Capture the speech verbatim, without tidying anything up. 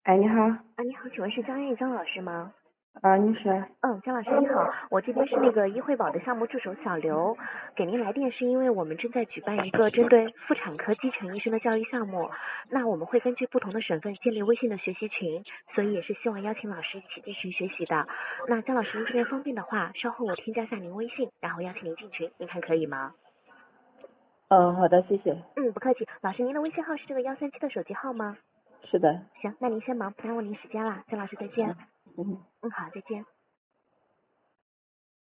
哎，你好。 啊，你好，请问是张燕张老师吗？ 啊，你是？ 嗯，张老师你好，我这边是那个医惠宝的项目助手小刘，给您来电是因为我们正在举办一个针对妇产科基层医生的教育项目，那我们会根据不同的省份建立微信的学习群，所以也是希望邀请老师一起进群学习的。那张老师您这边方便的话，稍后我添加下您微信，然后邀请您进群，您看可以吗？ 嗯，好的，谢谢。 嗯，不客气，老师您的微信号是这个幺三七的手机号吗？ 是的。 行，那您先忙，不耽误您时间啦，张老师再见。 嗯。 嗯，好，再见。